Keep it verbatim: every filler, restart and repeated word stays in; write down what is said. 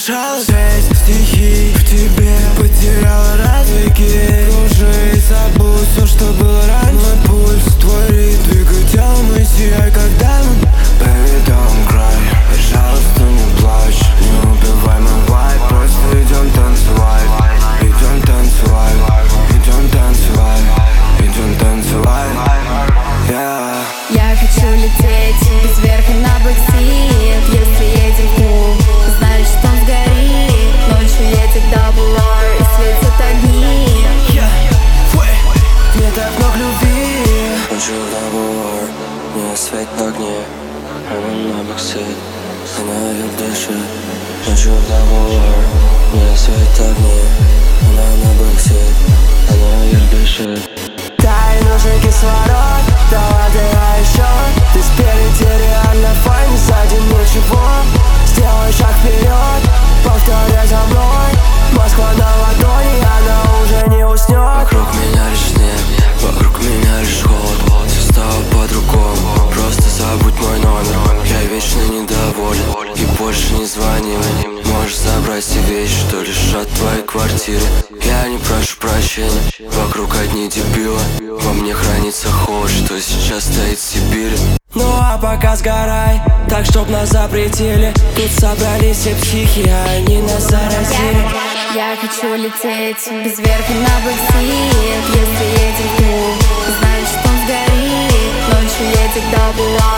решалась. Шесть стихий в тебе потеряла развеки. Кружи, забудь все, что было раньше. Мой пульс, твой ритм, двигай телом и сияй, как даймонд. Baby, don't cry, пожалуйста, не плачь. Не убивай мой вайб, просто идем танцевать. Идем танцевать, идем танцевать, идем танцевать, yeah. Я хочу лететь без верха на бэксид. Если едем в клуб, знаешь, что он сгорит. Ночью едет double R и светят огни. Нет окно любви. Ночью double R, не светит огни. Она на бэксид, она еле дышит. Ночью double R, не светит огни. Она на бэксид, она еле дышит. Дай нужен кислород, давай давай еще. Ты спереди реально файн, сзади ничего. Сделай шаг вперед, повторяй за мной. Москва на ладони, она уже не уснет. Вокруг меня лишь снег, вокруг меня лишь холод. Все стало по-другому, просто забудь мой номер. Я вечно недоволен и больше не звони мне. Можешь забрать все вещи, что лежат в твоей квартире. Я не прошу прощения, вокруг одни дебилы. Во мне хранится холод, что сейчас стоит в Сибири. Ну а пока сгорай, так чтоб нас запретили. Тут собрались все психи, а они нас заразили. Я, я хочу лететь без верха на бэксид. Если едем в клуб, знаешь, что он сгорит. Ночью едет double R